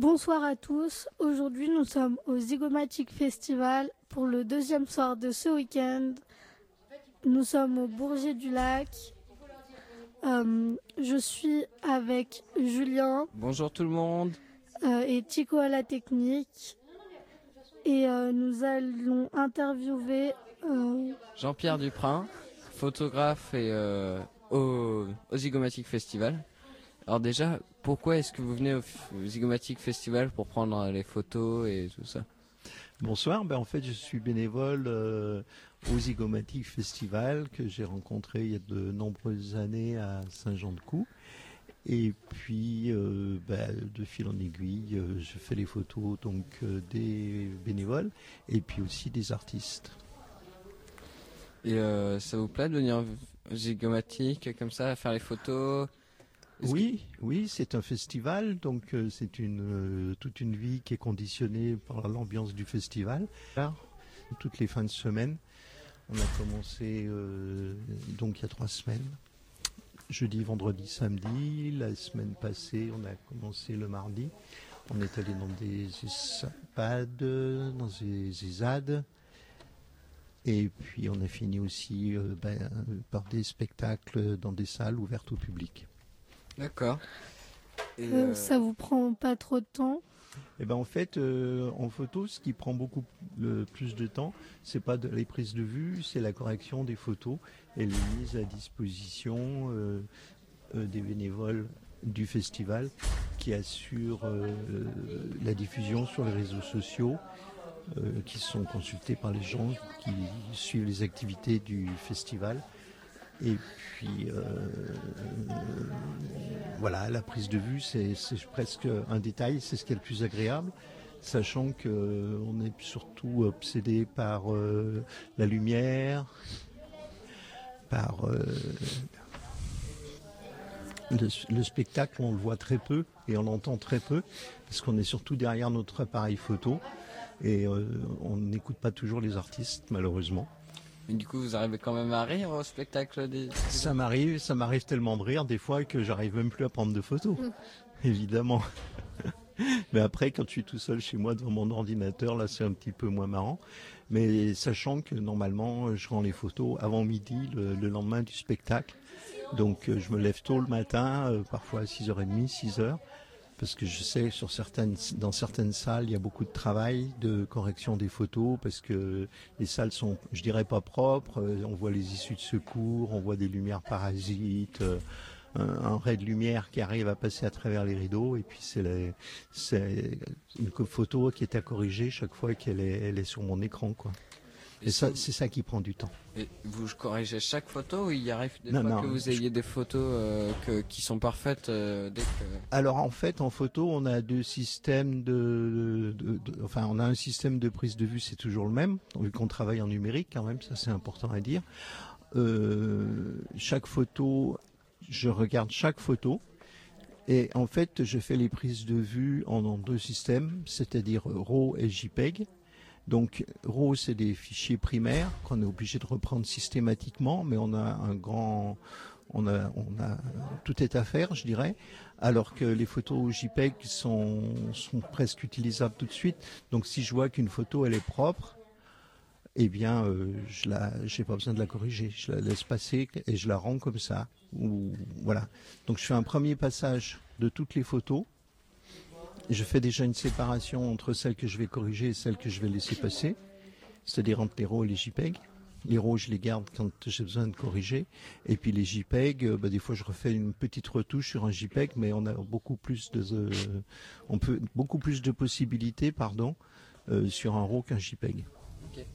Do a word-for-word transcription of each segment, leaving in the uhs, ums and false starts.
Bonsoir à tous. Aujourd'hui, nous sommes au Zygomatic Festival pour le deuxième soir de ce week-end. Nous sommes au Bourget du Lac. Euh, je suis avec Julien. Bonjour tout le monde. Euh, et Tico à la technique. Et euh, nous allons interviewer euh... Jean-Pierre Duprin, photographe et euh, au, au Zygomatic Festival. Alors déjà, pourquoi est-ce que vous venez au, au Zygomatic Festival pour prendre les photos et tout ça? Bonsoir, ben en fait je suis bénévole euh, au Zygomatic Festival que j'ai rencontré il y a de nombreuses années à Saint-Jean-de-Coux. Et puis euh, ben, de fil en aiguille, euh, je fais les photos donc euh, des bénévoles et puis aussi des artistes. Et euh, ça vous plaît de venir au Zygomatic comme ça, à faire les photos? Est-ce Oui, que... oui, c'est un festival, donc euh, c'est une euh, toute une vie qui est conditionnée par l'ambiance du festival. Là, toutes les fins de semaine, on a commencé euh, donc il y a trois semaines, jeudi, vendredi, samedi. La semaine passée, on a commencé le mardi. On est allé dans des ESAPAD, dans des ESAD. Et puis on a fini aussi euh, ben, par des spectacles dans des salles ouvertes au public. D'accord. Et euh, euh... Ça vous prend pas trop de temps? Eh ben en fait, euh, en photo, ce qui prend beaucoup le plus de temps, c'est pas de, les prises de vue, c'est la correction des photos et les mises à disposition euh, euh, des bénévoles du festival qui assurent euh, la diffusion sur les réseaux sociaux, euh, qui sont consultés par les gens qui suivent les activités du festival. Et puis euh, voilà, la prise de vue, c'est, c'est presque un détail, c'est ce qui est le plus agréable, sachant que euh, on est surtout obsédé par euh, la lumière, par euh, le, le spectacle, on le voit très peu et on l'entend très peu, parce qu'on est surtout derrière notre appareil photo et euh, on n'écoute pas toujours les artistes, malheureusement. Mais du coup, vous arrivez quand même à rire au spectacle des... Ça m'arrive, ça m'arrive tellement de rire des fois que j'arrive même plus à prendre de photos, mmh. évidemment. Mais après, quand je suis tout seul chez moi devant mon ordinateur, là, c'est un petit peu moins marrant. Mais sachant que normalement, je rends les photos avant midi, le, le lendemain du spectacle. Donc, je me lève tôt le matin, euh, parfois à six heures trente, six heures. Parce que je sais sur certaines, dans certaines salles, il y a beaucoup de travail de correction des photos parce que les salles sont, je dirais pas propres. On voit les issues de secours, on voit des lumières parasites, un, un ray de lumière qui arrive à passer à travers les rideaux. Et puis c'est, les, c'est une photo qui est à corriger chaque fois qu'elle est, elle est sur mon écran, quoi. Et, et ça, vous... c'est ça qui prend du temps. Et vous corrigez chaque photo ou il arrive des non, fois non, que vous ayez je... des photos euh, que, qui sont parfaites euh, dès que... Alors en fait, en photo, on a deux systèmes de, de, de, enfin, on a un système de prise de vue, c'est toujours le même, vu qu'on travaille en numérique quand même, ça c'est important à dire. Euh, chaque photo, je regarde chaque photo. Et en fait, je fais les prises de vue en, en deux systèmes, c'est-à-dire RAW et JPEG. Donc, RAW, c'est des fichiers primaires qu'on est obligé de reprendre systématiquement, mais on a un grand, on a, on a, tout est à faire, je dirais, alors que les photos JPEG sont, sont presque utilisables tout de suite. Donc, si je vois qu'une photo, elle est propre, eh bien, euh, je la, j'ai pas besoin de la corriger, je la laisse passer et je la rends comme ça. Ou, voilà. Donc, je fais un premier passage de toutes les photos. Je fais déjà une séparation entre celles que je vais corriger et celles que je vais laisser passer, c'est-à-dire entre les RAW et les JPEG. Les RAW, je les garde quand j'ai besoin de corriger. Et puis les JPEG, euh, bah, des fois je refais une petite retouche sur un JPEG, mais on a beaucoup plus de, euh, on peut beaucoup plus de possibilités, pardon, euh, sur un RAW qu'un JPEG. Okay.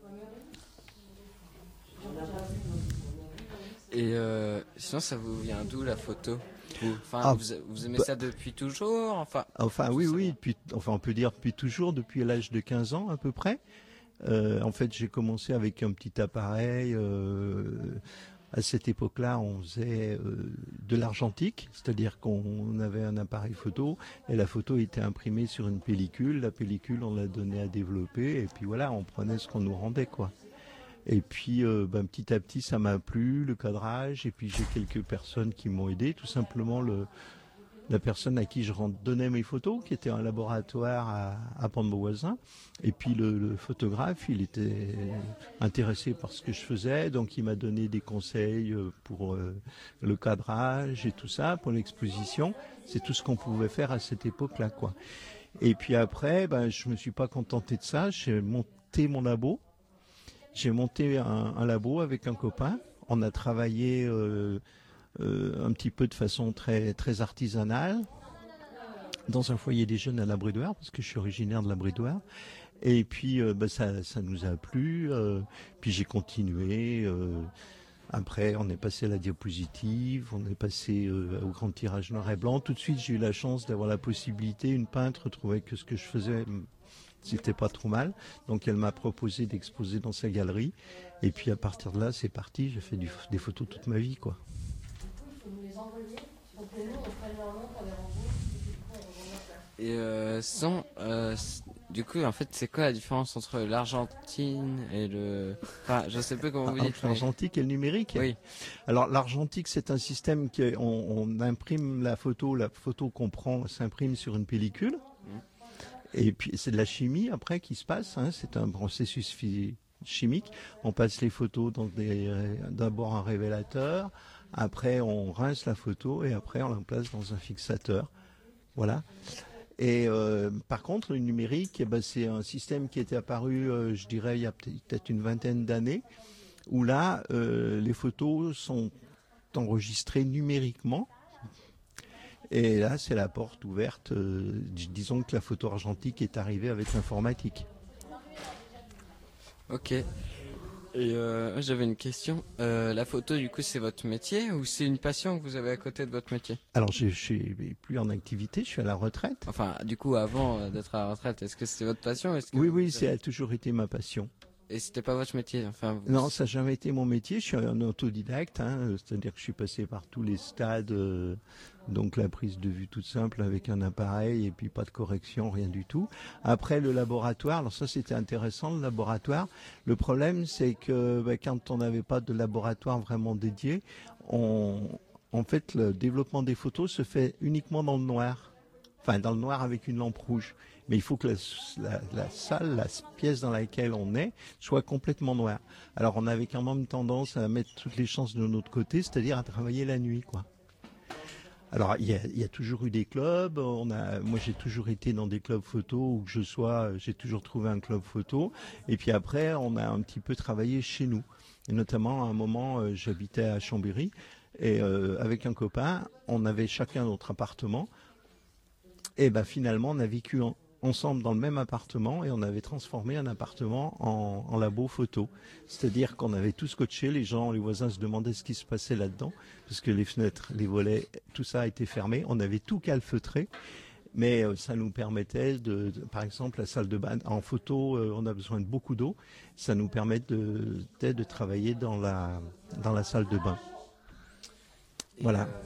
Et euh, sinon, ça vous vient d'où la photo? Enfin, ah, vous, vous aimez bah, ça depuis toujours, enfin. Enfin, oui, oui, depuis, enfin, on peut dire depuis toujours, depuis l'âge de quinze ans à peu près. Euh, en fait, j'ai commencé avec un petit appareil. Euh, à cette époque-là, on faisait euh, de l'argentique, c'est-à-dire qu'on avait un appareil photo et la photo était imprimée sur une pellicule. La pellicule, on la donnait à développer et puis voilà, on prenait ce qu'on nous rendait, quoi. Et puis euh, ben, petit à petit ça m'a plu, le cadrage, et puis j'ai quelques personnes qui m'ont aidé, tout simplement le la personne à qui je donnais mes photos, qui était un laboratoire à, à Pont-de-Beauvoisin. Et puis le, le photographe, il était intéressé par ce que je faisais, donc il m'a donné des conseils pour euh, le cadrage et tout ça, pour l'exposition. C'est tout ce qu'on pouvait faire à cette époque-là, quoi. Et puis après, ben, je me suis pas contenté de ça, j'ai monté mon labo. J'ai monté un, un labo avec un copain. On a travaillé euh, euh, un petit peu de façon très très artisanale dans un foyer des jeunes à la Bridoire, parce que je suis originaire de la Bridoire. Et puis euh, ben, ça, ça nous a plu. Euh, puis j'ai continué. Euh, après, on est passé à la diapositive, on est passé euh, au grand tirage noir et blanc. Tout de suite, j'ai eu la chance d'avoir la possibilité. Une peintre trouvait que ce que je faisais, c'était pas trop mal. Donc elle m'a proposé d'exposer dans sa galerie. Et puis à partir de là, c'est parti. J'ai fait du, des photos toute ma vie, quoi. Et euh, sans, euh, du coup, en fait, c'est quoi la différence entre l'argentine et le... Enfin, je sais plus comment vous dites. Entre l'argentique et le numérique. Oui. Alors l'argentique, c'est un système qui on, on imprime la photo, la photo qu'on prend s'imprime sur une pellicule. Mmh. Et puis c'est de la chimie après qui se passe. Hein, c'est un processus physique. Chimique. On passe les photos dans des, d'abord un révélateur, après on rince la photo et après on la place dans un fixateur. Voilà. Et euh, par contre, le numérique, eh ben, c'est un système qui était apparu, euh, je dirais, il y a peut-être une vingtaine d'années, où là, euh, les photos sont enregistrées numériquement. Et là, c'est la porte ouverte. Euh, disons que la photo argentique est arrivée avec l'informatique. Ok. Et euh, j'avais une question. Euh, la photo, du coup, c'est votre métier ou c'est une passion que vous avez à côté de votre métier? Alors, je suis plus en activité, je suis à la retraite. Enfin, du coup, avant d'être à la retraite, est-ce que c'était votre passion? Est-ce que Oui, vous... oui, ça a toujours été ma passion. Et c'était pas votre métier, enfin. Vous... Non, ça n'a jamais été mon métier. Je suis un autodidacte, hein, c'est-à-dire que je suis passé par tous les stades. Euh, donc la prise de vue toute simple avec un appareil et puis pas de correction, rien du tout. Après le laboratoire, alors ça c'était intéressant le laboratoire. Le problème c'est que bah, quand on n'avait pas de laboratoire vraiment dédié, on, en fait le développement des photos se fait uniquement dans le noir. Enfin dans le noir avec une lampe rouge. Mais il faut que la, la, la salle, la pièce dans laquelle on est, soit complètement noire. Alors on avait quand même tendance à mettre toutes les chances de notre côté, c'est-à-dire à travailler la nuit, quoi. Alors il y a, il y a toujours eu des clubs. On a, moi j'ai toujours été dans des clubs photo où que je sois, j'ai toujours trouvé un club photo. Et puis après on a un petit peu travaillé chez nous. Et notamment à un moment euh, j'habitais à Chambéry et euh, avec un copain, on avait chacun notre appartement. Et ben finalement on a vécu en, ensemble dans le même appartement et on avait transformé un appartement en, en labo photo. C'est-à-dire qu'on avait tout scotché, les gens, les voisins se demandaient ce qui se passait là-dedans, parce que les fenêtres, les volets, tout ça a été fermé. On avait tout calfeutré, mais euh, ça nous permettait de, de, par exemple, la salle de bain, en photo, euh, on a besoin de beaucoup d'eau. Ça nous permet de, de, de travailler dans la, dans la salle de bain. Et voilà. Euh...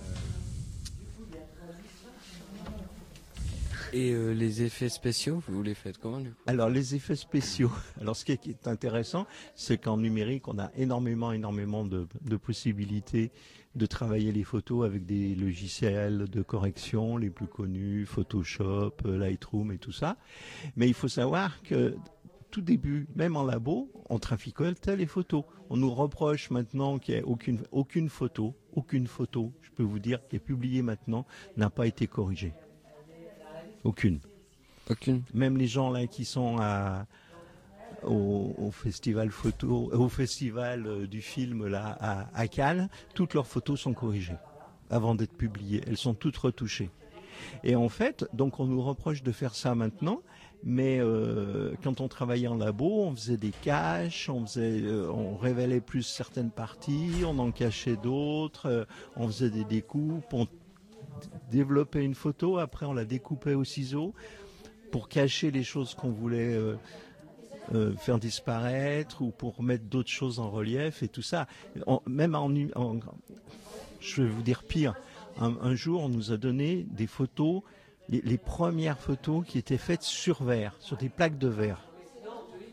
Et euh, les effets spéciaux, vous les faites comment du coup? Alors les effets spéciaux, alors ce qui est intéressant, c'est qu'en numérique, on a énormément, énormément de, de possibilités de travailler les photos avec des logiciels de correction les plus connus, Photoshop, Lightroom et tout ça. Mais il faut savoir que tout début, même en labo, on traficotait les photos. On nous reproche maintenant qu'il n'y ait aucune, aucune photo, aucune photo, je peux vous dire, qui est publiée maintenant, n'a pas été corrigée. Aucune. Aucune. Même les gens là qui sont à, au, au festival photo, au festival euh, du film là à, à Cannes, toutes leurs photos sont corrigées avant d'être publiées. Elles sont toutes retouchées. Et en fait, donc on nous reproche de faire ça maintenant, mais euh, quand on travaillait en labo, on faisait des caches, on faisait, euh, on révélait plus certaines parties, on en cachait d'autres, euh, on faisait des découpes, on développer une photo, après on la découpait au ciseau pour cacher les choses qu'on voulait euh, euh, faire disparaître ou pour mettre d'autres choses en relief et tout ça. En, même en, en, je vais vous dire pire, un, un jour on nous a donné des photos, les, les premières photos qui étaient faites sur verre, sur des plaques de verre.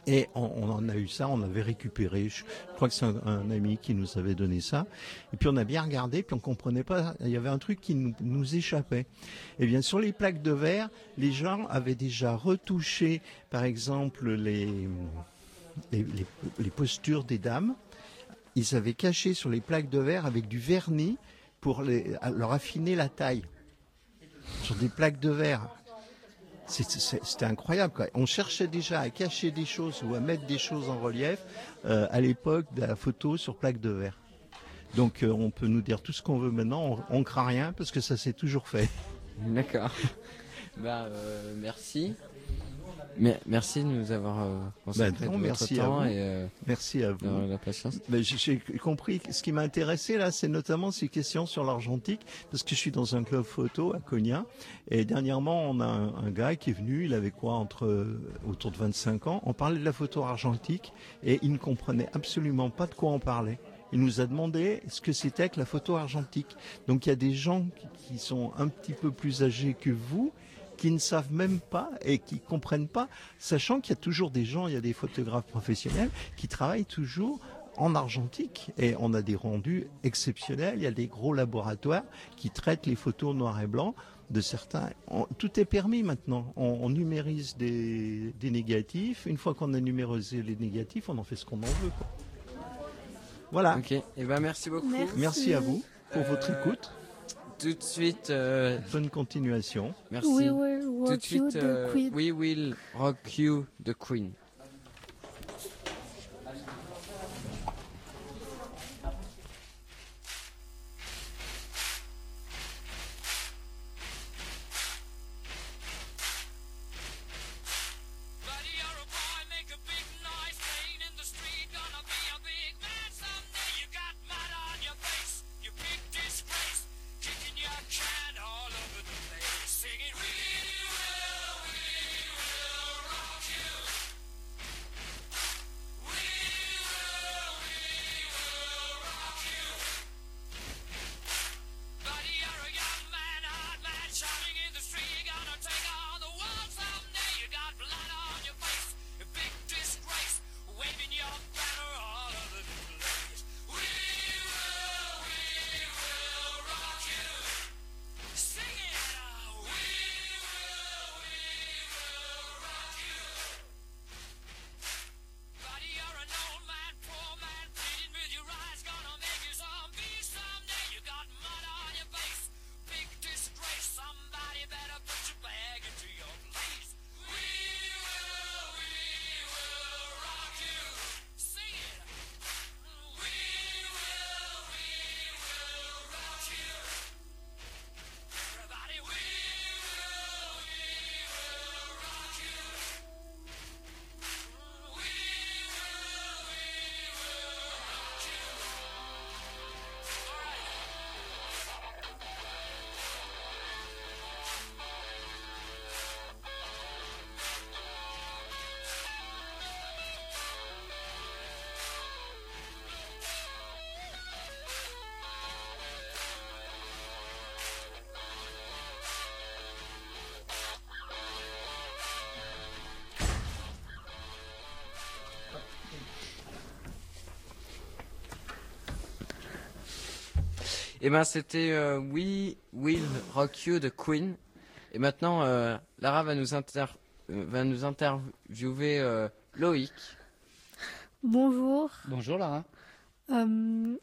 Et on, on en a eu ça, on avait récupéré, je crois que c'est un, un ami qui nous avait donné ça. Et puis on a bien regardé, puis on comprenait pas, il y avait un truc qui nous, nous échappait. Et bien sur les plaques de verre, les gens avaient déjà retouché, par exemple, les, les, les, les postures des dames. Ils avaient caché sur les plaques de verre avec du vernis pour les, leur affiner la taille. Sur des plaques de verre. C'était incroyable, quoi. On cherchait déjà à cacher des choses ou à mettre des choses en relief euh, à l'époque de la photo sur plaque de verre. Donc euh, on peut nous dire tout ce qu'on veut maintenant, on ne craint rien parce que ça s'est toujours fait. D'accord. Bah, euh, merci. Mais, merci de nous avoir euh, consacré ben non, de votre merci temps à vous. et euh, merci à vous. de la patience. Ben, j'ai compris. Ce qui m'a intéressé là, c'est notamment ces questions sur l'argentique, parce que je suis dans un club photo à Cognac, et dernièrement on a un, un gars qui est venu. Il avait quoi entre euh, autour de vingt-cinq ans. On parlait de la photo argentique et il ne comprenait absolument pas de quoi on parlait. Il nous a demandé ce que c'était que la photo argentique. Donc il y a des gens qui, qui sont un petit peu plus âgés que vous, qui ne savent même pas et qui comprennent pas, sachant qu'il y a toujours des gens, il y a des photographes professionnels qui travaillent toujours en argentique et on a des rendus exceptionnels. Il y a des gros laboratoires qui traitent les photos noir et blanc de certains. On, tout est permis maintenant. On, on numérise des, des négatifs. Une fois qu'on a numérisé les négatifs, on en fait ce qu'on en veut, quoi. Voilà. Ok. Et ben merci beaucoup. Merci. Merci à vous pour Euh, votre écoute. Tout de suite. Euh, Bonne continuation. merci. We will Tout rock de suite. you, the euh, Queen. We will rock you, the Queen. Buddy, you're a boy, make a big noise, playing in the street, gonna be a big man someday. You got mud on your face, you big disgrace, kicking your can all over the place, singing, we will, we will rock you. We will, we will rock you. Buddy, you're a young man, hard man, shouting in the street, gonna take on the world someday. You got blood on your face, a big disgrace, waving your banner all over the place. We will, we will rock you. Sing it out. We will, we will rock you. Buddy, you're an old man, poor man, pleading with your eyes, gonna make you zombie someday. You got mud on your face, big disgrace, somebody better put your bag into your place. We will, we will rock you. Sing it. We will, we will rock you. Everybody, we will, we will rock you. We will, we will rock you. All right. Et ben c'était euh, We Will Rock You, the Queen. Et maintenant, euh, Lara va nous inter euh, va nous interviewer euh, Loïc. Bonjour. Bonjour Lara. Euh,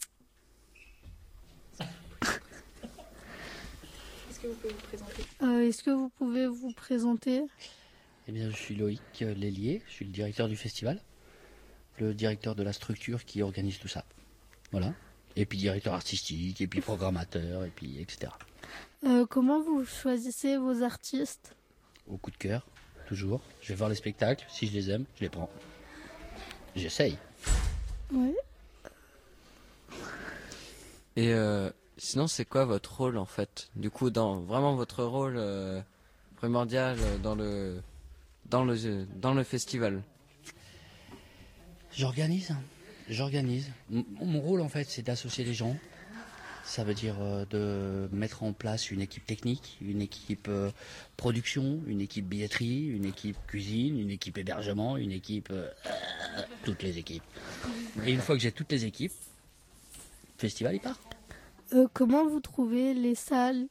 Est-ce que vous pouvez vous présenter? euh, Est-ce que vous pouvez vous présenter? Eh bien, je suis Loïc euh, Lélier, je suis le directeur du festival, le directeur de la structure qui organise tout ça. Voilà. Et puis directeur artistique, et puis programmateur, et puis et cetera. Euh, comment vous choisissez vos artistes? Au coup de cœur, toujours. Je vais voir les spectacles, si je les aime, je les prends. J'essaye. Oui. Et euh, sinon, c'est quoi votre rôle en fait? Du coup, dans vraiment votre rôle euh, primordial dans le dans le dans le festival. J'organise. J'organise. M- Mon rôle, en fait, c'est d'associer les gens. Ça veut dire euh, de mettre en place une équipe technique, une équipe euh, production, une équipe billetterie, une équipe cuisine, une équipe hébergement, une équipe... euh, euh, toutes les équipes. Et une fois que j'ai toutes les équipes, le festival il part. Euh, comment vous trouvez les salles?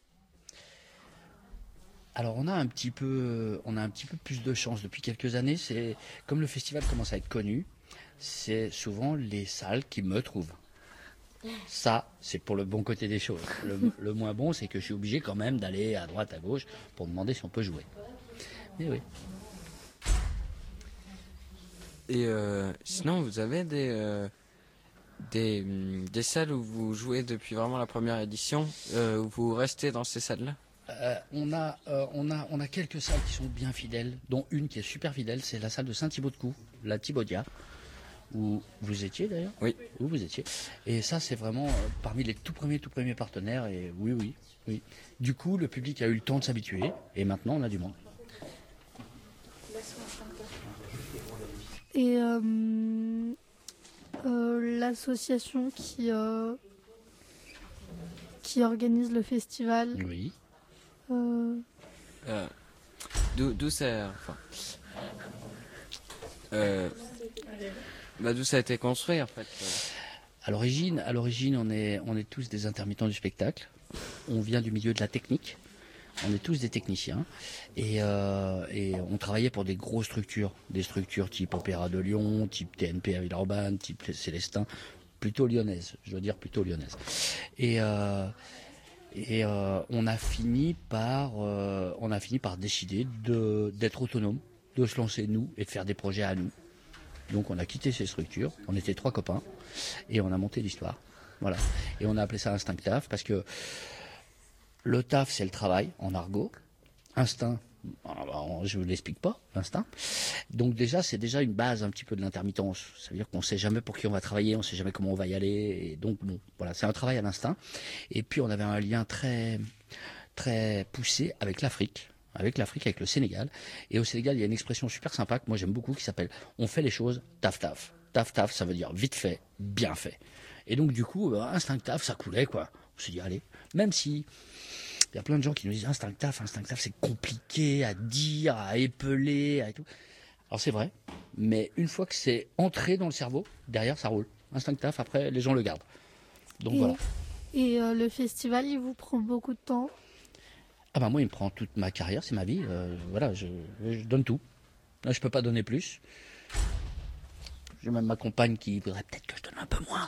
Alors on a un petit peu, on a un petit peu plus de chance depuis quelques années. C'est comme le festival commence à être connu, c'est souvent les salles qui me trouvent. Ça, c'est pour le bon côté des choses. Le, le moins bon, c'est que je suis obligé quand même d'aller à droite, à gauche pour demander si on peut jouer. Mais oui. Et euh, sinon, vous avez des, euh, des, hum, des salles où vous jouez depuis vraiment la première édition, euh, où vous restez dans ces salles-là? Euh, on, a, euh, on, a, on a quelques salles qui sont bien fidèles, dont une qui est super fidèle, c'est la salle de Saint-Thibaud-de-Cou, la Thibaudia, où vous étiez d'ailleurs. Oui. Où vous étiez. Et ça, c'est vraiment euh, parmi les tout premiers, tout premiers partenaires. Et oui, oui, oui. Du coup, le public a eu le temps de s'habituer, et maintenant, on a du monde. Et euh, euh, l'association qui, euh, qui organise le festival, Oui. euh, Euh, D'où d'où ça, enfin, euh, bah, d'où ça a été construit en fait. À l'origine, à l'origine, on est, on est tous des intermittents du spectacle. On vient du milieu de la technique. On est tous des techniciens et, euh, et on travaillait pour des grosses structures, des structures type Opéra de Lyon, type T N P à Villeurbanne, type Célestin, plutôt lyonnaise, je dois dire plutôt lyonnaise. Et, euh, et euh, on a fini par, euh, on a fini par décider de d'être autonome, de se lancer nous et de faire des projets à nous. Donc on a quitté ces structures, on était trois copains et on a monté l'histoire. Voilà. Et on a appelé ça Instinct Taf parce que le taf, c'est le travail, en argot. Instinct, je ne l'explique pas, instinct. Donc déjà, c'est déjà une base un petit peu de l'intermittence. Ça veut dire qu'on ne sait jamais pour qui on va travailler, on ne sait jamais comment on va y aller. Et donc, bon, voilà, c'est un travail à l'instinct. Et puis, on avait un lien très, très poussé avec l'Afrique, avec l'Afrique, avec le Sénégal. Et au Sénégal, il y a une expression super sympa que moi j'aime beaucoup qui s'appelle « on fait les choses taf taf ». Taf taf, ça veut dire vite fait, bien fait. Et donc, du coup, euh, Instinct Taf, ça coulait, quoi. On s'est dit, allez, même si... Il y a plein de gens qui nous disent Instinct Taf, Instinct Taf, c'est compliqué à dire, à épeler, à et tout. Alors c'est vrai, mais une fois que c'est entré dans le cerveau, derrière ça roule. Instinct Taf, après les gens le gardent. Donc et, voilà. Et euh, le festival, il vous prend beaucoup de temps? Ah ben moi, il me prend toute ma carrière, c'est ma vie. Euh, voilà, je, je donne tout. Là, je peux pas donner plus. J'ai même ma compagne qui voudrait peut-être que je donne un peu moins.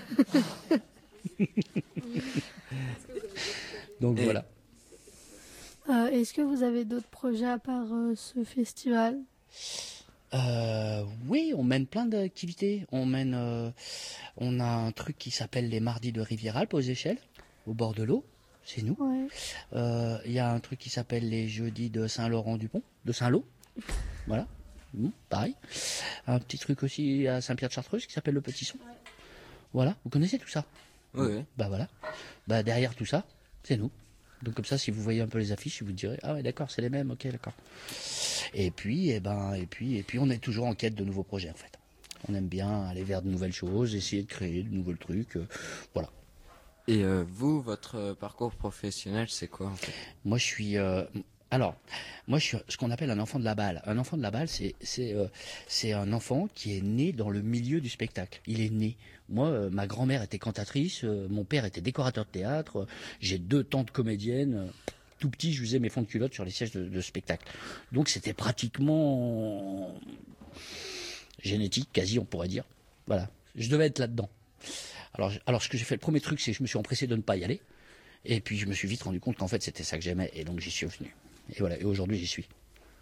Donc Et- voilà. Euh, Est-ce que vous avez d'autres projets à part euh, ce festival? Euh, oui, on mène plein d'activités. On mène, euh, on a un truc qui s'appelle les mardis de Rivière-Alpes aux Échelles, au bord de l'eau. C'est nous. Ouais. Euh, Il y a un truc qui s'appelle les jeudis de Saint-Laurent-du-Pont, de Saint-Lô. Voilà. Mmh, pareil. Un petit truc aussi à Saint-Pierre-de-Chartreuse qui s'appelle le Petit Son. Voilà. Vous connaissez tout ça? Oui, oui. Bah voilà. Bah derrière tout ça, c'est nous. Donc comme ça, si vous voyez un peu les affiches, vous direz ah ouais d'accord, c'est les mêmes, ok d'accord. Et puis et ben et puis et puis on est toujours en quête de nouveaux projets en fait. On aime bien aller vers de nouvelles choses, essayer de créer de nouveaux trucs, euh, voilà. Et euh, vous, votre euh, parcours professionnel, c'est quoi en fait? Moi je suis euh, alors moi je suis ce qu'on appelle un enfant de la balle. Un enfant de la balle, c'est c'est euh, c'est un enfant qui est né dans le milieu du spectacle. Il est né. Moi, euh, ma grand-mère était cantatrice, euh, mon père était décorateur de théâtre, euh, j'ai deux tantes comédiennes. euh, tout petit, je faisais mes fonds de culotte sur les sièges de, de spectacle. Donc c'était pratiquement génétique, quasi, on pourrait dire. Voilà, je devais être là-dedans. Alors, je- alors ce que j'ai fait, le premier truc, c'est que je me suis empressé de ne pas y aller. Et puis je me suis vite rendu compte qu'en fait c'était ça que j'aimais, et donc j'y suis venu. Et voilà, et aujourd'hui j'y suis.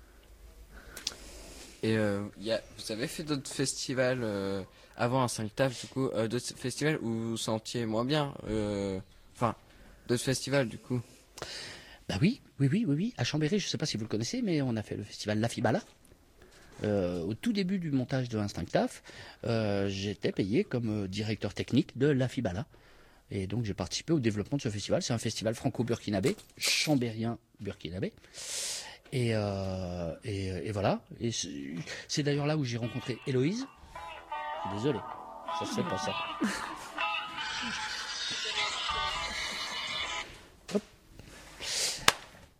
Et euh, y a, vous avez fait d'autres festivals euh, avant Instinct Taf, du coup, euh, d'autres festivals où vous vous sentiez moins bien, euh, enfin, d'autres festivals du coup. Bah oui, oui, oui, oui, oui. À Chambéry, je ne sais pas si vous le connaissez, mais on a fait le festival La Fibala. Euh, au tout début du montage de Instinct Taf, euh, j'étais payé comme euh, directeur technique de La Fibala. Et donc j'ai participé au développement de ce festival. C'est un festival franco-burkinabé, chambérien burkinabé. Et, euh, et, et voilà. Et c'est c'est d'ailleurs là où j'ai rencontré Héloïse. Désolé, ça se fait pas ça.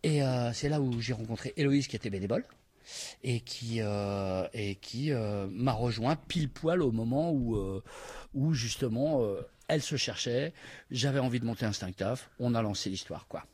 Et euh, c'est là où j'ai rencontré Héloïse qui était bénévole et qui, euh, et qui euh, m'a rejoint pile poil au moment où, euh, où justement euh, elle se cherchait. J'avais envie de monter Instinctaf. On a lancé l'histoire, quoi.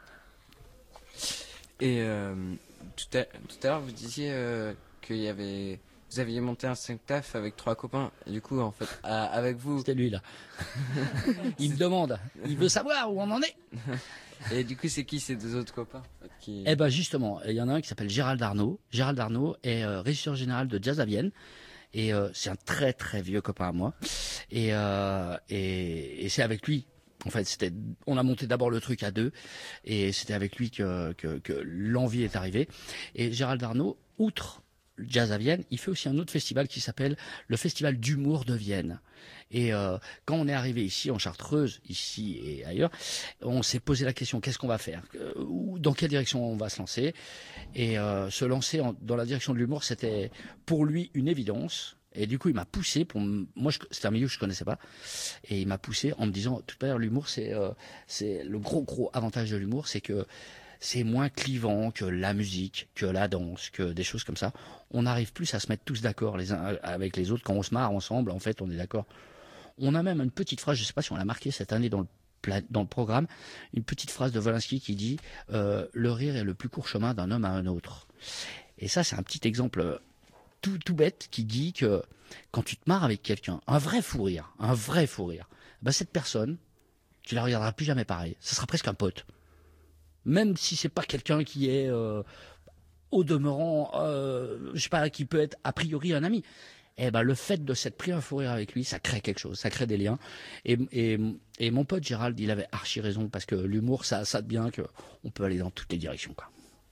Et euh, tout à, tout à l'heure, vous disiez euh, qu'il y avait, vous aviez monté Instinctaf avec trois copains. Et du coup, en fait, à- avec vous. C'était lui là. Il me demande. Il veut savoir où on en est. Et du coup, c'est qui ces deux autres copains en fait, qui... Eh ben justement, il y en a un qui s'appelle Gérald Arnaud. Gérald Arnaud est euh, régisseur général de Jazz à Vienne. Et euh, c'est un très très vieux copain à moi. Et, euh, et, et c'est avec lui. En fait, c'était, on a monté d'abord le truc à deux, et c'était avec lui que, que, que l'envie est arrivée. Et Gérald Arnaud, outre Jazz à Vienne, il fait aussi un autre festival qui s'appelle le Festival d'humour de Vienne. Et euh, quand on est arrivé ici en Chartreuse, ici et ailleurs, on s'est posé la question, qu'est-ce qu'on va faire, euh, ou dans quelle direction on va se lancer. Et euh, se lancer en, dans la direction de l'humour, c'était pour lui une évidence. Et du coup, il m'a poussé pour m- moi, je- c'était un milieu que je connaissais pas, et il m'a poussé en me disant, de toute manière, l'humour, c'est euh, c'est le gros gros avantage de l'humour, c'est que c'est moins clivant que la musique, que la danse, que des choses comme ça. On arrive plus à se mettre tous d'accord les uns avec les autres quand on se marre ensemble. En fait, on est d'accord. On a même une petite phrase, je sais pas si on l'a marqué cette année dans le pla- dans le programme, une petite phrase de Volinsky qui dit euh, le rire est le plus court chemin d'un homme à un autre. Et ça, c'est un petit exemple tout, tout bête qui dit que quand tu te marres avec quelqu'un, un vrai fou rire, un vrai fou rire, ben cette personne, tu la regarderas plus jamais pareil. Ça sera presque un pote. Même si c'est pas quelqu'un qui est euh, au demeurant, euh, je sais pas, qui peut être a priori un ami. Eh ben le fait de s'être pris un fou rire avec lui, ça crée quelque chose, ça crée des liens. Et, et, et mon pote Gérald, il avait archi raison parce que l'humour, ça, ça devient que on peut aller dans toutes les directions, quoi.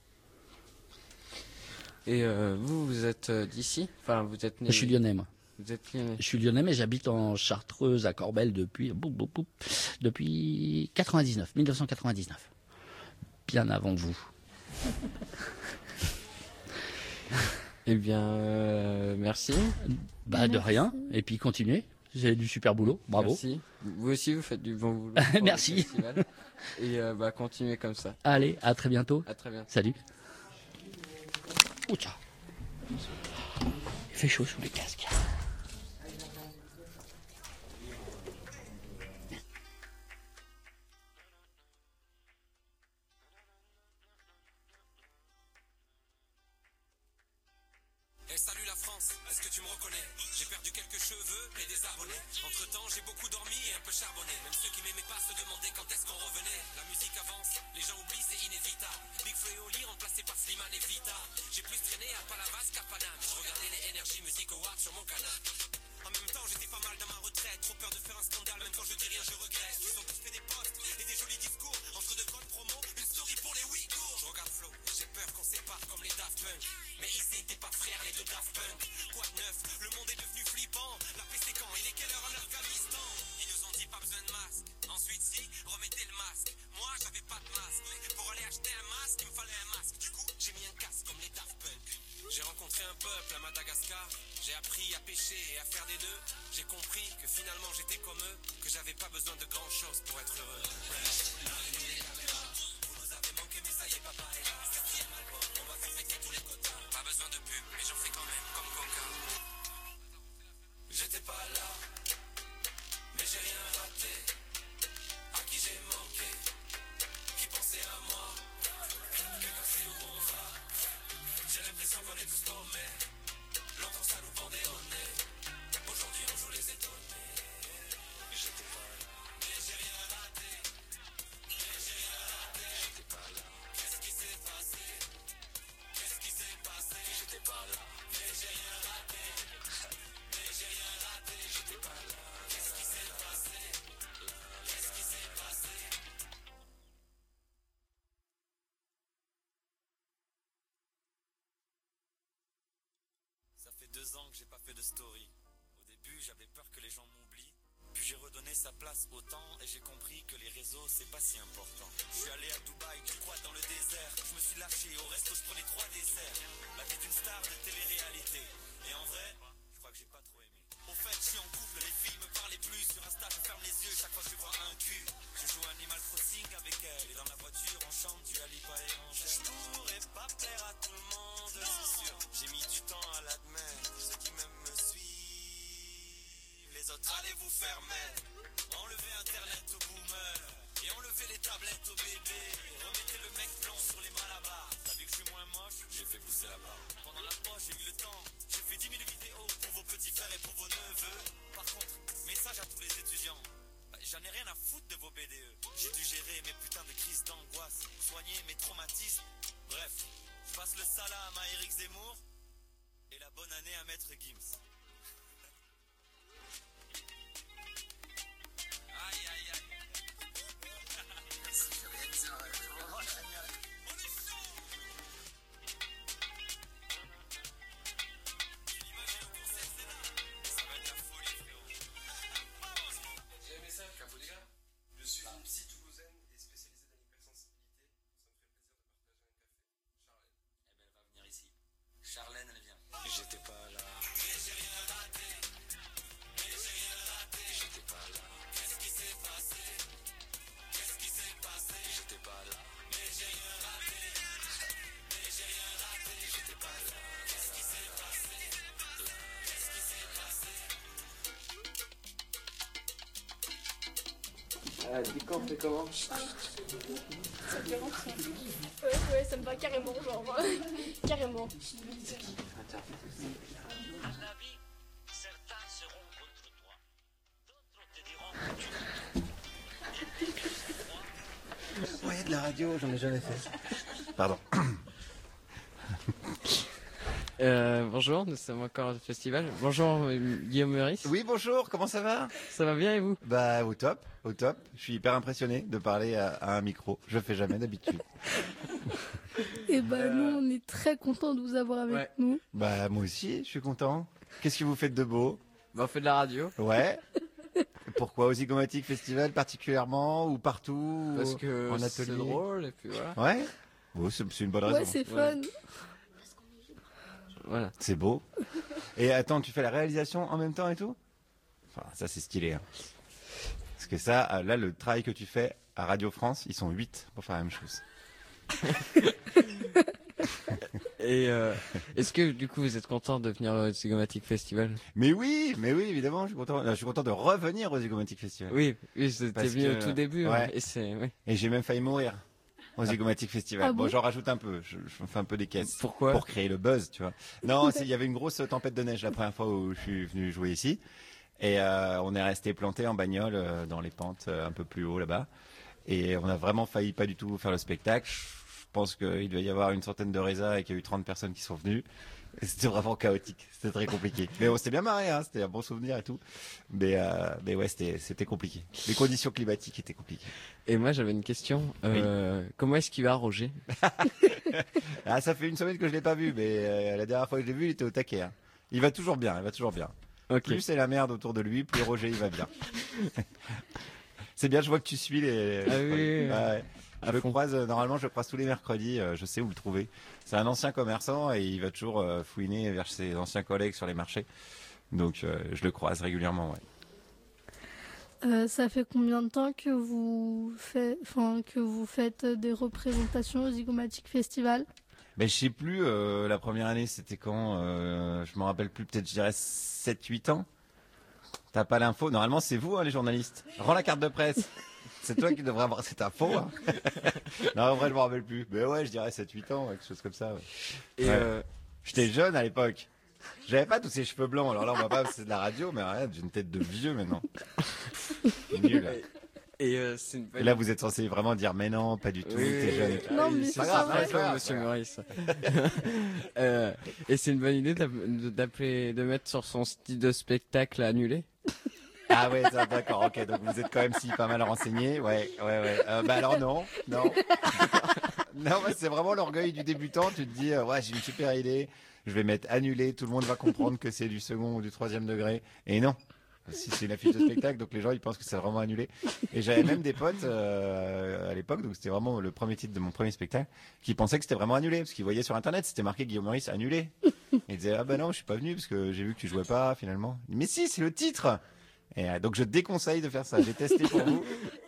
Et euh, vous, vous êtes euh, d'ici? Enfin, vous êtes né... Je suis lyonnais, moi. Vous êtes lyonnais. Je suis lyonnais, mais j'habite en Chartreuse, à Corbel, depuis, boum, boum, boum, depuis quatre-vingt-dix-neuf, mille neuf cent quatre-vingt-dix-neuf. Bien avant vous. Eh bien, euh, merci. Bah, de rien. Et puis, continuez. Vous avez du super boulot. Bravo. Merci. Vous aussi, vous faites du bon boulot. pour Merci. le festival. Et euh, bah, continuez comme ça. Allez, à très bientôt. À très bientôt. Salut. Ouh, tiens. Il fait chaud sous les casques. Eh salut la France, est-ce que tu me reconnais? J'ai perdu quelques cheveux et des abonnés. Entre temps j'ai beaucoup dormi et un peu charbonné. Même ceux qui m'aimaient pas se demandaient quand est-ce qu'on revenait. La musique avance, les gens oublient, c'est inévitable. Big Flo et Oli remplacé par Slimane et Vita. J'ai plus traîné à Palavas qu'à Paname. Je regardais les Energy Music Awards sur mon canal. En même temps j'étais pas mal dans ma retraite. Trop peur de faire un scandale, même quand je dis rien je regrette. Ils ont tous fait des posts et des jolis discours. Entre deux bonnes promos, une story pour les Ouïghours. Je regarde Flo, j'ai peur qu'on sépare comme les Daft Punk. Mais ils étaient pas frères les deux Daft Punk. Quoi de neuf, le monde est devenu flippant. La paix c'est quand, il est quelle heure en Afghanistan? Ils nous ont dit pas besoin de masque. Ensuite si, remettez le masque. Moi j'avais pas de masque. Pour aller acheter un masque, il me fallait un masque. Du coup, j'ai mis un casque comme les Daft Punk. J'ai rencontré un peuple à Madagascar. J'ai appris à pêcher et à faire des nœuds. J'ai compris que finalement j'étais comme eux. Que j'avais pas besoin de grand chose pour être heureux. Vous nous avez manqué mais ça y est papa est là. Quatrième album, on va faire péter tous les quotas. Pas besoin de pub mais j'en fais quand même comme Coca. J'étais pas là, mais j'ai rien raté. À qui j'ai manqué, qui pensait à moi. Quelqu'un sait où on va. J'ai l'impression qu'on est tous paumés. Longtemps ça nous pendait au nez. Aujourd'hui on joue les étonnés. J'étais pas là, mais j'ai rien raté. Mais j'ai rien raté. J'étais pas là. Qu'est-ce qui s'est passé? Qu'est-ce qui s'est passé? J'étais pas là, mais j'ai rien raté. Mais j'ai rien raté. J'étais pas là. Qu'est-ce qui s'est passé? Qu'est-ce qui s'est passé? Ça fait deux ans que j'ai pas fait de story. Au début, j'avais peur que les gens m'oublient. Puis j'ai redonné sa place au temps et j'ai compris que les réseaux, c'est pas si important. Je suis allé à Dubaï, du quad dans le désert. Je me suis lâché, au resto, je prenais trois desserts. La vie d'une star de télé-réalité. Et en vrai, je crois que j'ai pas trop aimé. Au fait, je suis en couple, les filles me parlaient plus. Sur Insta, je ferme les yeux chaque fois que je vois un cul. Je joue à Animal Crossing avec elle. Et dans la voiture, on chante du Alipa et Angèle. Je pourrais pas plaire à tout le monde, c'est sûr. J'ai mis du temps à l'admettre. Ceux qui m'aiment me suivent, les autres allez vous faire mettre. Enlevez internet aux boomers et enlevez les tablettes aux bébés. Remettez le mec blond sur les malabars. T'as vu que je suis moins moche, j'ai fait pousser la barre. Pendant la poche, j'ai mis le temps. J'ai fait dix mille vidéos pour vos petits frères et pour vos neveux. Par contre, message à tous les étudiants. J'en ai rien à foutre de vos B D E. J'ai dû gérer mes putains de crises d'angoisse, soigner mes traumatismes. Bref, je passe le salam à Eric Zemmour et la bonne année à Maître Gims. Aïe aïe aïe. On est chaud. Tu l'imagines au concert, c'est là. Ça va être la folie, frérot. J'ai un message, Capo les gars. Je suis une psy toulousaine et spécialisée dans l'hypersensibilité. Ça me fait plaisir de partager un café. Charlène. Eh ben, elle va venir ici. Charlène, elle vient. J'étais pas là. Mais j'ai rien raté. Mais j'ai rien raté. J'étais pas là. Qu'est-ce qui s'est passé? Qu'est-ce qui s'est passé? J'étais pas là. Mais j'ai rien raté. Mais j'ai rien raté. J'étais pas là. Qu'est-ce qui s'est passé? Qu'est-ce qui s'est passé? Ah, du coup, on fait comment? Ça te dérange ça? Ouais, ouais, ça me va carrément, genre. Carrément. À la vie, certains seront contre toi. D'autres te diront que tu Ouais, de la radio, j'en ai jamais fait. Pardon. Euh, bonjour, nous sommes encore au festival. Bonjour euh, Guillaume Meurice. Oui, bonjour, comment ça va? Ça va bien et vous? Bah, au top, au top. Je suis hyper impressionné de parler à, à un micro. Je fais jamais d'habitude. Et bah nous, on est très contents de vous avoir avec Ouais. nous. Bah, moi aussi, je suis content. Qu'est-ce que vous faites de beau? Bah, on fait de la radio. Ouais. Pourquoi au Zygomatic Festival particulièrement ou partout? Parce que en c'est atelier? drôle et puis voilà. Ouais. Bon, c'est c'est une bonne raison. Ouais, c'est Ouais. fun. Voilà. C'est beau. Et attends, tu fais la réalisation en même temps et tout? Enfin, ça c'est stylé. Hein. Parce que ça, euh, là, le travail que tu fais à Radio France, ils sont huit pour faire la même chose. Et euh, est-ce que du coup vous êtes content de venir au Zygomatic Festival? Mais oui, mais oui, évidemment, je suis content. Je suis content de revenir au Zygomatic Festival. Oui, oui, c'était Parce venu que- au tout début. ouais. hein, et c'est, oui. Et j'ai même failli mourir au Zygomatic Festival. Ah bon, bon j'en rajoute un peu. Je, je fais un peu des caisses. Pourquoi? Pour créer le buzz, tu vois. Non, c'est- il y avait une grosse tempête de neige la première fois où je suis venu jouer ici. Et euh, on est resté planté en bagnole euh, dans les pentes euh, un peu plus haut là-bas. Et on a vraiment failli pas du tout faire le spectacle. Je pense qu'il devait y avoir une centaine de résas et qu'il y a eu trente personnes qui sont venues. Et c'était vraiment chaotique. C'était très compliqué. Mais on s'était bien marré, hein. C'était un bon souvenir et tout. Mais, euh, mais ouais, c'était, c'était compliqué. Les conditions climatiques étaient compliquées. Et moi j'avais une question. Euh, Comment est-ce qu'il va, Roger? Ah, ça fait une semaine que je l'ai pas vu, mais euh, la dernière fois que je l'ai vu, il était au taquet. Hein. Il va toujours bien, il va toujours bien. Ok. Plus c'est la merde autour de lui, plus Roger il va bien. C'est bien, je vois que tu suis les. Ah oui, oui, oui. Ouais. À Je le fond. croise, euh, normalement, je le croise tous les mercredis. euh, je sais où le trouver. C'est un ancien commerçant et il va toujours euh, fouiner vers ses anciens collègues sur les marchés. Donc, euh, je le croise régulièrement. Ouais. Euh, ça fait combien de temps que vous, fait, enfin, que vous faites des représentations au Zygomatic Festival? Mais je sais plus. euh, la première année, c'était quand euh, Je me rappelle plus. Peut-être, je dirais sept huit ans. T'as pas l'info. Normalement, c'est vous, hein, les journalistes. Rends la carte de presse. C'est toi qui devrais avoir cette info. Hein. Non, en vrai, je me rappelle plus. Mais ouais, je dirais sept huit ans, ouais, quelque chose comme ça. Ouais. Et Ouais. euh, J'étais jeune à l'époque. J'avais pas tous ces cheveux blancs. Alors là, on voit pas, c'est de la radio, mais regarde, j'ai une tête de vieux maintenant. Nul. Là. et euh, c'est une bonne. Et là, vous êtes censé vraiment dire, mais non, pas du tout, Oui, t'es oui, jeune. oui. et tout. Non, Ah oui, mais c'est c'est pas pas grave, vrai. c'est pas grave, monsieur Maurice. euh, et c'est une bonne idée d'app- de- d'appeler, de mettre sur son style de spectacle annulé. Ah ouais, ça, d'accord, ok. Donc vous êtes quand même si pas mal renseigné. Ouais, ouais, ouais. Euh, bah alors non, non. Non, mais c'est vraiment l'orgueil du débutant. Tu te dis, euh, ouais, j'ai une super idée. Je vais mettre annulé. Tout le monde va comprendre que c'est du second ou du troisième degré. Et non. Si c'est une affiche de spectacle, donc les gens ils pensent que c'est vraiment annulé. Et j'avais même des potes euh, à l'époque, donc c'était vraiment le premier titre de mon premier spectacle, qui pensaient que c'était vraiment annulé, parce qu'ils voyaient sur internet, c'était marqué Guillaume Meurice annulé. Ils disaient ah bah non, je suis pas venu parce que j'ai vu que tu jouais pas finalement. Mais si, c'est le titre. Et euh, donc je déconseille de faire ça. J'ai testé pour vous.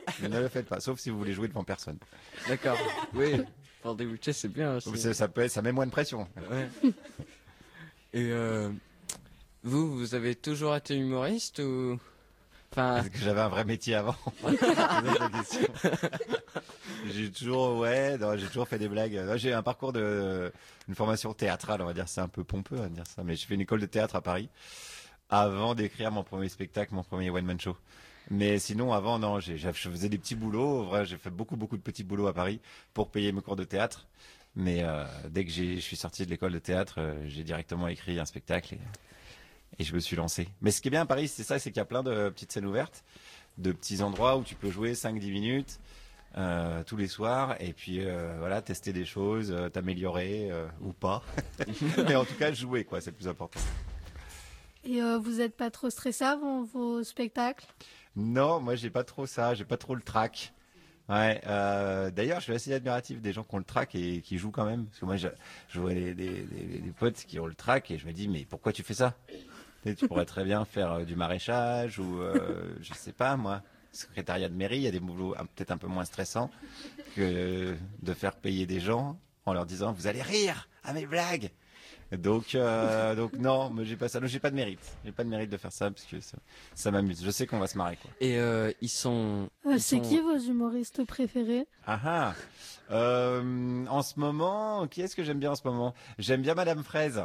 Mais ne le faites pas, sauf si vous voulez jouer devant personne. D'accord. Oui. Pour débuter, c'est bien aussi. C'est- Ça, peut, ça met moins de pression. Ouais. Et euh, vous, vous avez toujours été humoriste ou enfin Parce que j'avais un vrai métier avant. C'est ça la question. J'ai toujours, ouais, non, j'ai toujours fait des blagues. Non, j'ai un parcours de, une formation théâtrale, on va dire. C'est un peu pompeux à dire ça, mais j'ai fait une école de théâtre à Paris avant d'écrire mon premier spectacle, mon premier one man show. Mais sinon, avant, non, j'ai, je faisais des petits boulots. Vrai, j'ai fait beaucoup, beaucoup de petits boulots à Paris pour payer mes cours de théâtre. Mais euh, dès que j'ai, je suis sorti de l'école de théâtre, euh, j'ai directement écrit un spectacle et, et je me suis lancé. Mais ce qui est bien à Paris, c'est ça, c'est qu'il y a plein de petites scènes ouvertes, de petits endroits où tu peux jouer cinq dix minutes euh, tous les soirs et puis euh, voilà, tester des choses, euh, t'améliorer euh, ou pas. Mais en tout cas, jouer, quoi, c'est le plus important. Et euh, vous n'êtes pas trop stressé avant vos spectacles? Non, moi j'ai pas trop ça, j'ai pas trop le trac. Ouais. Euh, D'ailleurs, je suis assez admiratif des gens qui ont le trac et qui jouent quand même. Parce que moi, je, je vois des, des, des, des potes qui ont le trac et je me dis, mais pourquoi tu fais ça? Tu sais, tu pourrais très bien faire euh, du maraîchage ou euh, je sais pas moi, secrétariat de mairie. Il y a des boulots un- peut-être un peu moins stressants que de faire payer des gens en leur disant, vous allez rire à mes blagues. Donc, euh, donc non, mais j'ai pas ça. Non, j'ai pas de mérite. J'ai pas de mérite de faire ça parce que ça, ça m'amuse. Je sais qu'on va se marrer, quoi. et euh, ils sont Euh, ils c'est sont- qui vos humoristes préférés? Ah ah. Euh, en ce moment, qui est-ce que j'aime bien en ce moment? J'aime bien Madame Fraise.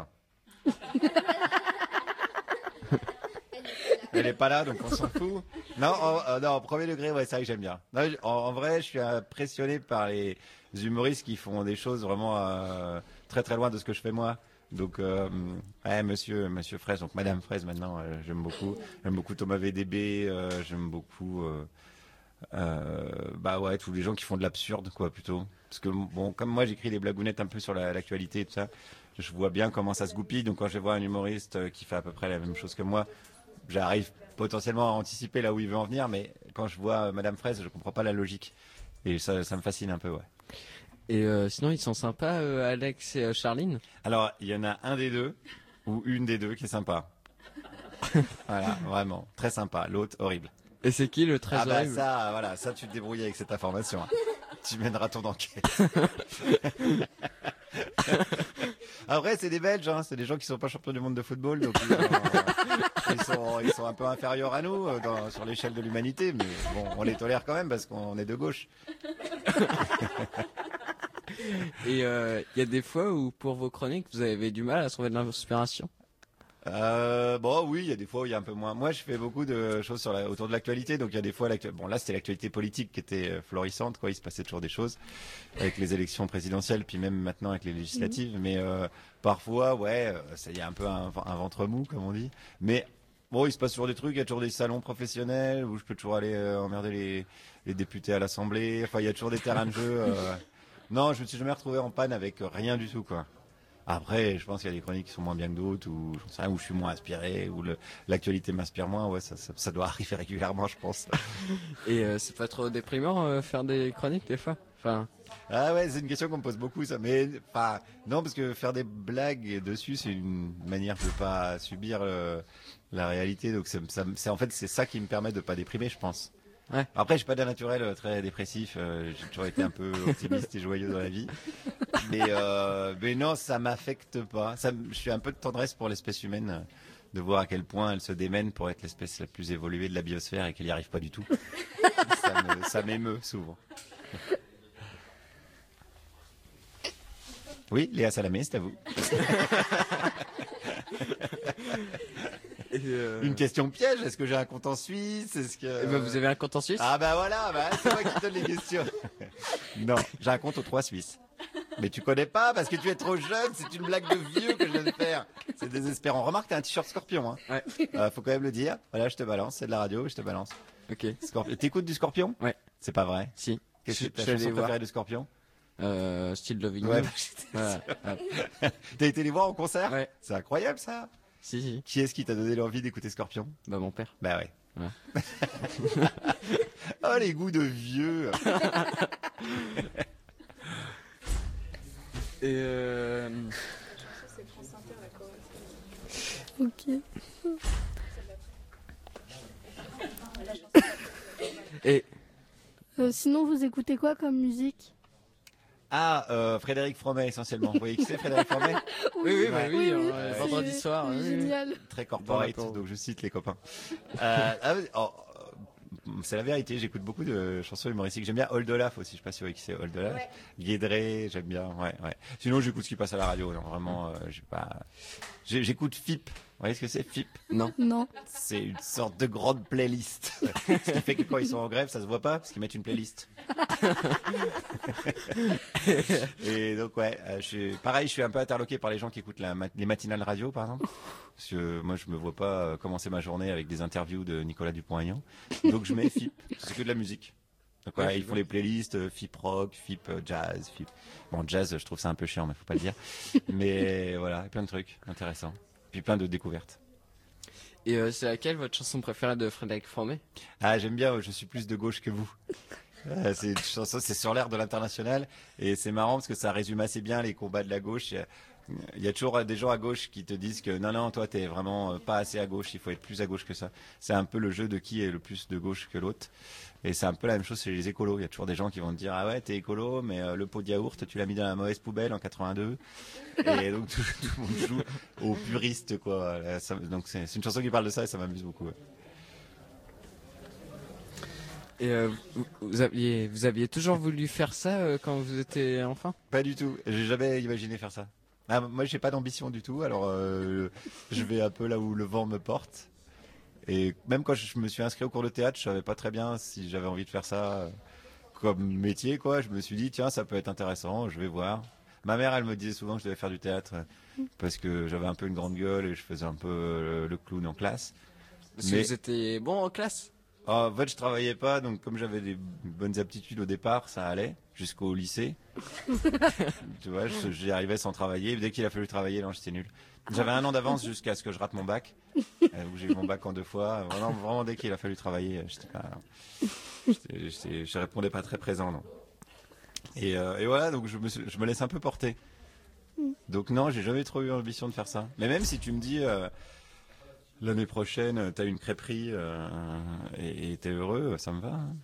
Elle est pas là, donc on s'en fout. Non, en, euh, non, au premier degré, ouais, c'est vrai que j'aime bien. Non, en, en vrai, je suis impressionné par les humoristes qui font des choses vraiment euh, très très loin de ce que je fais moi. Donc, euh, ouais, Monsieur, Monsieur Fraise, donc Madame Fraise maintenant, euh, j'aime beaucoup. J'aime beaucoup Thomas V D B. Euh, j'aime beaucoup. Euh, euh, bah ouais, tous les gens qui font de l'absurde, quoi, plutôt. Parce que bon, comme moi, j'écris des blagounettes un peu sur la- l'actualité et tout ça. Je vois bien comment ça se goupille. Donc, quand je vois un humoriste euh, qui fait à peu près la même chose que moi, j'arrive potentiellement à anticiper là où il veut en venir. Mais quand je vois euh, Madame Fraise, je comprends pas la logique. Et ça, ça me fascine un peu, ouais. et euh, sinon ils sont sympas, euh, Alex et euh, Charline. Alors, il y en a un des deux, ou une des deux qui est sympa. Voilà, vraiment, très sympa. L'autre, horrible. Et c'est qui le très Ah bah horrible ça, voilà, ça tu te débrouilles avec cette information. hein. Tu mèneras ton enquête. Après, c'est des Belges, hein, c'est des gens qui sont pas champions du monde de football, donc ils, euh, ils sont, ils sont un peu inférieurs à nous euh, dans- sur l'échelle de l'humanité, mais bon, on les tolère quand même parce qu'on est de gauche. Et euh, il y a des fois où pour vos chroniques vous avez du mal à trouver de l'inspiration. Euh, bon, oui, il y a des fois où il y a un peu moins. Moi, je fais beaucoup de choses sur la, autour de l'actualité, donc il y a des fois, l'actu- bon, là, c'était l'actualité politique qui était euh, florissante, quoi. Il se passait toujours des choses avec les élections présidentielles, puis même maintenant avec les législatives. Mais euh, parfois, ouais, euh, ça y a un peu un, un ventre mou, comme on dit. Mais bon, il se passe toujours des trucs. Il y a toujours des salons professionnels où je peux toujours aller euh, emmerder les, les députés à l'Assemblée. Enfin, il y a toujours des terrains de jeu. euh. Non, je me suis jamais retrouvé en panne avec rien du tout, quoi. Après, je pense qu'il y a des chroniques qui sont moins bien que d'autres, ou j'en sais rien, où je suis moins inspiré, où le- l'actualité m'inspire moins. Ouais, ça, ça, ça doit arriver régulièrement, je pense. Et euh, c'est pas trop déprimant euh, faire des chroniques des fois. Enfin, Ah ouais, c'est une question qu'on me pose beaucoup, ça. Mais enfin, non, parce que faire des blagues dessus, c'est une manière de pas subir euh, la réalité. Donc, c'est, ça- c'est en fait, c'est ça qui me permet de pas déprimer, je pense. Ouais. Après, je suis pas d'un naturel euh, très dépressif. euh, j'ai toujours été un peu optimiste et joyeux dans la vie. Mais, euh, mais non, ça m'affecte pas. Ça, m- je suis un peu de tendresse pour l'espèce humaine, euh, de voir à quel point elle se démène pour être l'espèce la plus évoluée de la biosphère et qu'elle y arrive pas du tout. ça, me- ça m'émeut souvent. Oui, Léa Salamé, c'est à vous. et, euh, Une question piège, est-ce que j'ai un compte en Suisse? Est-ce que... eh ben, vous avez un compte en Suisse? Ah bah voilà, bah, c'est moi qui donne les questions. Non, j'ai un compte aux trois Suisses. Mais tu connais pas parce que tu es trop jeune, c'est une blague de vieux que je viens de faire. C'est désespérant. Remarque, t'as un t-shirt Scorpion. Hein. Ouais. Euh, faut quand même le dire. Voilà, je te balance, c'est de la radio, je te balance. Ok. Scorpion. T'écoutes du Scorpion? Ouais. C'est pas vrai. Si. Qu'est-ce Je- que ta je suis allé chanson voir. préférée de Scorpion? Euh, style Loving Ouais, You. bah, j'étais Voilà. Ouais. T'as été les voir en concert? Ouais. C'est incroyable ça. Si, si. Qui est-ce qui t'a donné l'envie d'écouter Scorpion? Bah mon père. Bah ouais. Ouais. Oh les goûts de vieux. Et euh... C'est France Inter, la Corée. Ok. Et Euh, sinon, vous écoutez quoi comme musique? Ah, euh, Frédéric Fromet essentiellement. Vous voyez qui c'est, Frédéric Fromet? Oui, oui, bah Ouais. oui, Oui, oui, euh, c'est- vendredi soir. c'est oui, oui. Génial. Très corporate, Dans la donc je cite les copains. Euh, ah oui, oh, euh, c'est la vérité, j'écoute beaucoup de chansons humoristiques. J'aime bien Old Olaf aussi, je sais pas si vous voyez qui c'est Old Olaf. Ouais. Guédré, j'aime bien, ouais, ouais. Sinon, j'écoute ce qui passe à la radio, non, vraiment, euh, j'ai pas... j'ai- J'écoute F I P. Vous voyez ce que c'est, F I P? Non. Non. C'est une sorte de grande playlist. Ce qui fait que quand ils sont en grève, ça se voit pas, parce qu'ils mettent une playlist. Et donc, ouais, euh, je suis, pareil, je suis un peu interloqué par les gens qui écoutent la, mat- les matinales radio, par exemple. Parce que moi, je me vois pas euh, commencer ma journée avec des interviews de Nicolas Dupont-Aignan. Donc, je mets F I P. C'est que de la musique. Donc, ouais, Ouais, ils je font les playlists euh, F I P rock, F I P euh, jazz, F I P. Bon, jazz, je trouve ça un peu chiant, mais faut pas le dire. Mais voilà, plein de trucs intéressants. Puis plein de découvertes. Et euh, c'est laquelle votre chanson préférée de Frédéric Fromet? Ah, j'aime bien, je suis plus de gauche que vous. Euh, c'est une chanson, c'est sur l'air de l'international et c'est marrant parce que ça résume assez bien les combats de la gauche. Il y a, il y a toujours des gens à gauche qui te disent que non, non, toi, t'es vraiment pas assez à gauche, il faut être plus à gauche que ça. C'est un peu le jeu de qui est le plus de gauche que l'autre. Et c'est un peu la même chose chez les écolos. Il y a toujours des gens qui vont te dire, ah ouais, t'es écolo, mais euh, le pot de yaourt, tu l'as mis dans la mauvaise poubelle en quatre-vingt-deux. Et donc tout, tout le monde joue aux puristes, quoi. Là, ça- donc c'est c'est une chanson qui parle de ça et ça m'amuse beaucoup. Ouais. Et euh, vous, vous aviez, vous aviez toujours voulu faire ça euh, quand vous étiez enfant? Pas du tout. J'ai jamais imaginé faire ça. Ah, moi, j'ai pas d'ambition du tout. Alors, euh, je vais un peu là où le vent me porte. Et même quand je me suis inscrit au cours de théâtre, je savais pas très bien si j'avais envie de faire ça euh, comme métier, quoi. Je me suis dit, tiens, ça peut être intéressant. Je vais voir. Ma mère, elle me disait souvent que je devais faire du théâtre euh, parce que j'avais un peu une grande gueule et je faisais un peu euh, le clown en classe. Parce Mais- que vous étiez bon en classe? Ah, en fait, je travaillais pas, donc comme j'avais des bonnes aptitudes au départ, ça allait jusqu'au lycée. Tu vois, je- j'y arrivais sans travailler. Dès qu'il a fallu travailler, non, j'étais nul. J'avais un an d'avance jusqu'à ce que je rate mon bac, euh, où j'ai eu mon bac en deux fois. Vraiment, vraiment dès qu'il a fallu travailler, j'étais pas, j'étais- j'étais- je répondais pas très présent, non. Et, euh, et voilà, donc je me, suis- je me laisse un peu porter. Donc non, j'ai jamais trop eu l'ambition de faire ça. Mais même si tu me dis. Euh, L'année prochaine, t'as une crêperie euh, et et t'es heureux, ça me va. hein.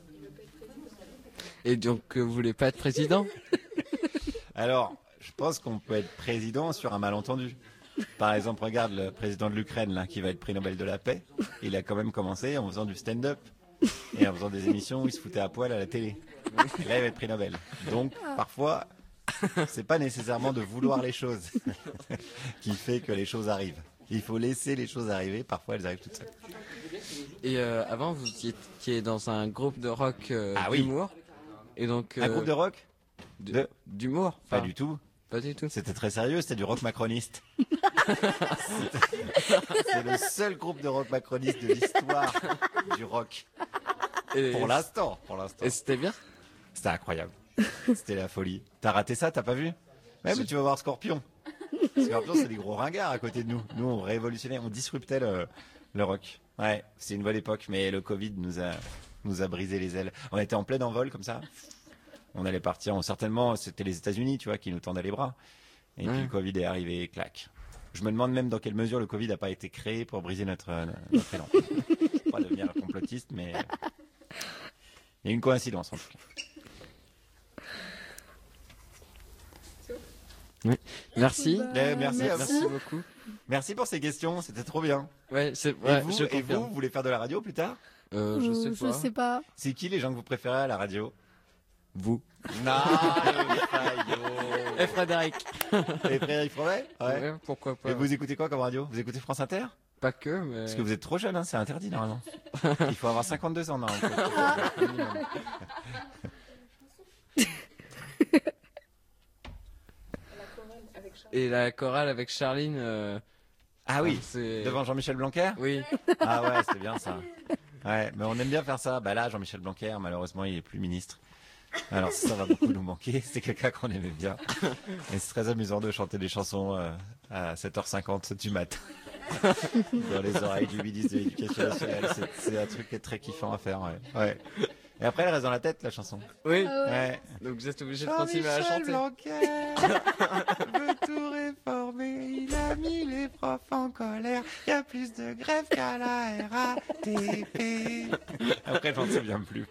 Et donc euh, vous voulez pas être président? Alors, je pense qu'on peut être président sur un malentendu. Par exemple, regarde le président de l'Ukraine là, qui va être prix Nobel de la paix. Il a quand même commencé en faisant du stand-up et en faisant des émissions où il se foutait à poil à la télé. Et là, il va être prix Nobel. Donc, parfois, c'est pas nécessairement de vouloir les choses qui fait que les choses arrivent. Il faut laisser les choses arriver. Parfois, elles arrivent toutes seules. Et euh, avant vous étiez dans un groupe de rock euh, Ah oui. d'humour. Et donc Un euh, groupe de rock d- de- d'humour? Pas Enfin, du tout. Pas du tout. C'était très sérieux, c'était du rock macroniste. C'était- C'est le seul groupe de rock macroniste de l'histoire du rock. Et, Pour l'instant, pour l'instant. et c'était bien? C'était incroyable. C'était la folie. T'as raté ça, t'as pas vu? Même tu vas voir Scorpion. Scorpion, c'est des gros ringards à côté de nous. Nous, on révolutionnait, on disruptait le, le rock. Ouais, c'est une bonne époque, mais le Covid nous a, nous a brisé les ailes. On était en plein envol comme ça. On allait partir, on, certainement, c'était les États-Unis, tu vois, qui nous tendaient les bras. Et Ouais. puis le Covid est arrivé, clac. Je me demande même dans quelle mesure le Covid n'a pas été créé pour briser notre, euh, notre élan. Pas devenir complotiste, mais il y a une coïncidence en tout cas. Merci. Bah, Eh, merci à Merci beaucoup. Merci pour ces questions, c'était trop bien. Ouais, c'est Et, ouais, vous, je et confirme. vous, vous voulez faire de la radio plus tard? Euh, je sais Euh, pas. Je sais pas. C'est qui les gens que vous préférez à la radio? Vous. Non, le faillot. Et Frédéric. Et Frédéric Fromet? Ouais. Ouais, pourquoi pas. Et vous écoutez quoi comme radio? Vous écoutez France Inter? Pas que, mais. Parce que vous êtes trop jeune, hein, c'est interdit normalement. Il faut avoir cinquante-deux ans normalement. Et la chorale avec Charline. euh, Ah oui, c'est. devant Jean-Michel Blanquer? Oui. Ah ouais, c'est bien ça. Ouais, mais on aime bien faire ça. Bah là, Jean-Michel Blanquer, malheureusement, il est plus ministre. Alors ça, ça va beaucoup nous manquer. C'est quelqu'un qu'on aimait bien. Et c'est très amusant de chanter des chansons euh, à sept heures cinquante du matin. Dans les oreilles du ministre de l'Éducation nationale. C'est, c'est un truc qui est très kiffant à faire, ouais. Ouais. Et après, elle reste dans la tête, la chanson. Oui. Ah ouais. Ouais. Donc vous êtes obligé de continuer à Jean-Michel chanter. Blanquer veut tout réformer. Il a mis les profs en colère. Il y a plus de grève qu'à la R A T P. Après, j'en souviens plus.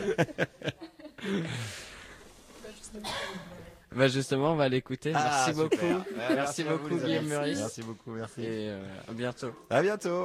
Bah justement, on va l'écouter. Ah, Merci super. beaucoup. Ouais, merci, merci à vous, beaucoup, les amis. Guillaume Meurice. Merci beaucoup, merci. Et euh, à bientôt. À bientôt.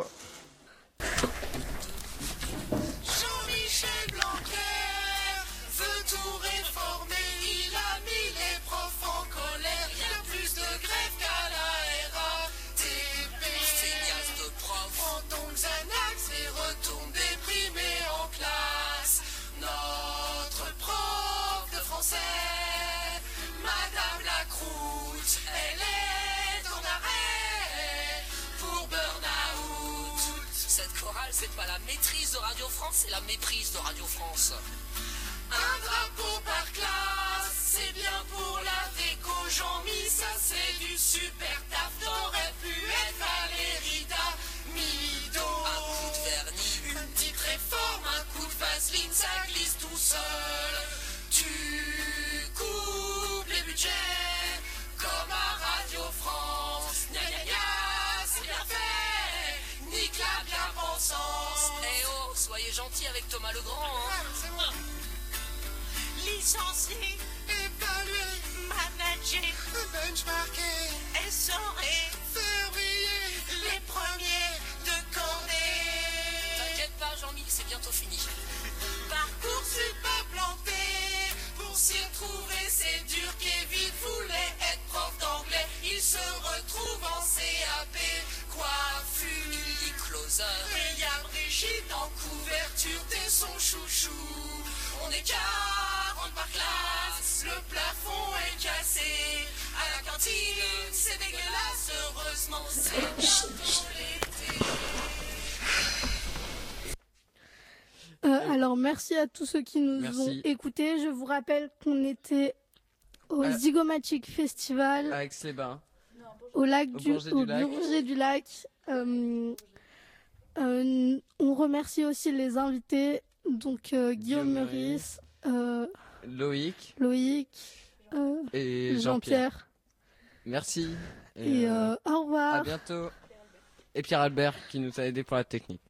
Jean-Michel Blanquer veut tout réformer. Il a mis les profs en colère. Il y a plus de grève qu'à la R A T P. Feignasse de prof, prends donc Xanax et retourne déprimé en classe. Notre prof de français, Madame Lacroute, elle est en arrêt pour burn-out. Cette chorale, c'est pas la maîtrise de Radio France, c'est la méprise de Radio France. Un drapeau par classe, c'est bien pour la déco. Jean-Mi, ça c'est du super taf. T'aurais pu être Valérie Damido. Un coup de vernis, une petite réforme, un coup de vaseline, ça glisse tout seul. Tu coupes les budgets comme à Radio France. Gna gna gna, c'est bien fait. Nique la bien-pensance. Eh oh, soyez gentils avec Thomas Legrand. Hein. C'est moi. Licencier, évaluer, manager, benchmarker, essorer, faire briller les premiers de cordée. T'inquiète pas, Jean-Mi, c'est bientôt fini. Parcoursup pas planté, pour s'y retrouver c'est dur. Kevin voulait être prof d'anglais, il se retrouve en C A P. Coiffure, il dit closer. Et y a Brigitte en couverture, t'es son chouchou. On est quarante par classe, le plafond est cassé. À la cantine, c'est dégueulasse, heureusement c'est bientôt l'été. Euh, alors merci à tous ceux qui nous Merci. ont écoutés. Je vous rappelle qu'on était au Ah. Zygomatic Festival, À Aix-les-Bains. au lac Au du, Bourget au du Lac. Bourget du Lac. Euh, euh, on remercie aussi les invités, donc euh, Guillaume Guillaume Meurice, euh, Loïc Loïc, euh, et Jean-Pierre. Jean-Pierre. Merci. Et euh, euh, au revoir. à bientôt. Et Pierre Albert qui nous a aidé pour la technique.